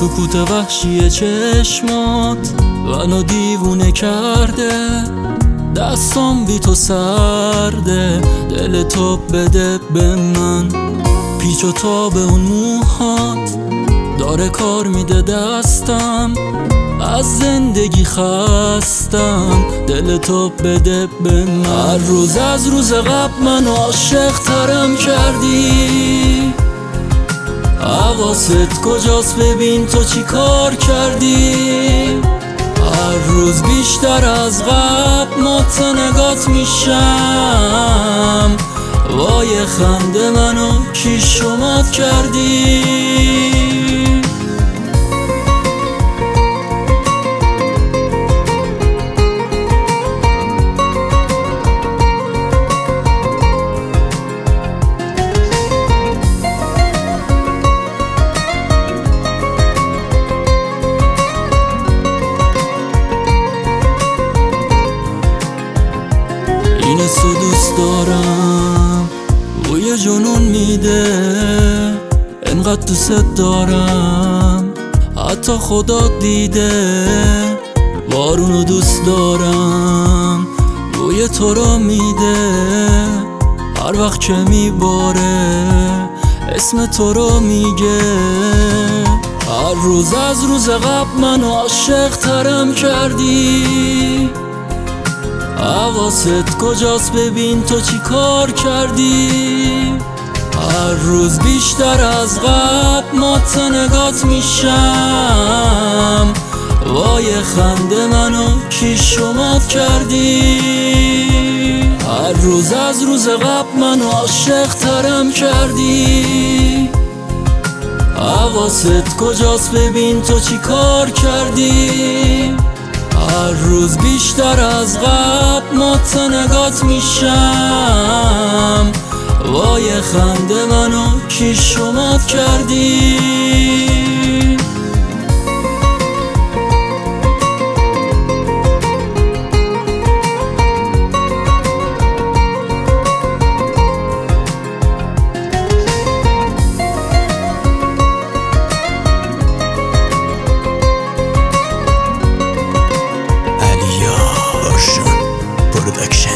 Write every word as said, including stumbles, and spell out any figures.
سکوت وحشی چشمات منو دیوونه کرده، دستام بی تو سرده، دل تو بده به من. پیچ و تاب اون موهات داره کار میده دستم، از زندگی خستم، دل تو بده به من. هر روز از روز قبل منو عاشق ترم کردی، حواست کجاست ببین تو چی کار کردی. هر روز بیشتر از قبل متنگات میشم، وای خنده منو کی شمات کردی. این سو دوست دارم، بوی جنون میده، انقدر دوست دارم حتی خدا دیده. بارونو دوست دارم، بوی تو رو میده، هر وقت که میباره اسم تو رو میگه. هر روز از روز قبل منو عاشق ترم کردی، حواست کجاست ببین تو چی کار کردی. هر روز بیشتر از قبل متنگات میشم، وای خنده منو کی شمات کردی. هر روز از روز قبل منو عاشق ترم کردی، حواست کجاست ببین تو چی کار کردی. هر روز بیشتر از قبل متنگات میشم، وای خنده منو کی شمات کردی. Aliya Version Production.